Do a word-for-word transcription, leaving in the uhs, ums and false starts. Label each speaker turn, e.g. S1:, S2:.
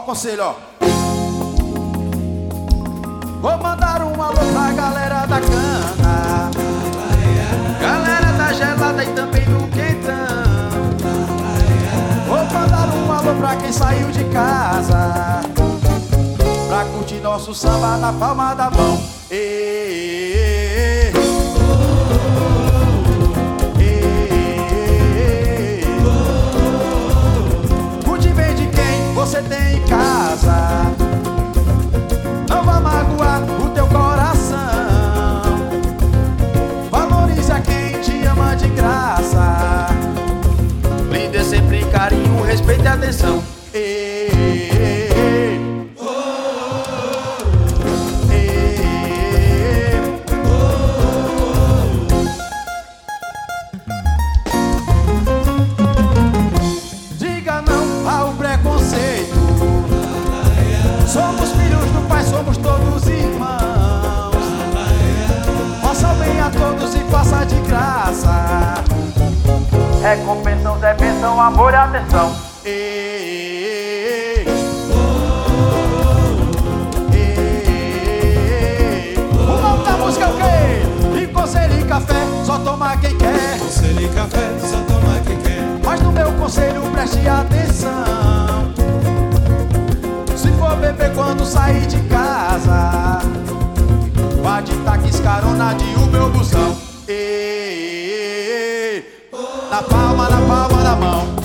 S1: conselho, ó. Vou mandar um alô pra galera da cana, galera da gelada e também do quentão. Vou mandar um alô pra quem saiu de casa pra curtir nosso samba na palma da mão. Ei, curte bem de quem você tem em casa, não vá magoar o teu coração. Valorize a quem te ama de graça, brinde sempre carinho, respeito e atenção. Ei, ei, oh, ei, oh. Diga não ao preconceito. Somos filhos do Pai, somos todos irmãos. Faça o bem a todos e faça de graça. Recompensão, é bênção, amor e atenção. Ei, ei, o nome da música é o quê? E conselho e café, só toma quem quer.
S2: Conselho e café, só toma quem quer.
S1: Mas no meu conselho preste atenção. Se for beber quando sair de casa, vá de táxi, carona de Uber ou busão. Ei, na palma, na palma da mão.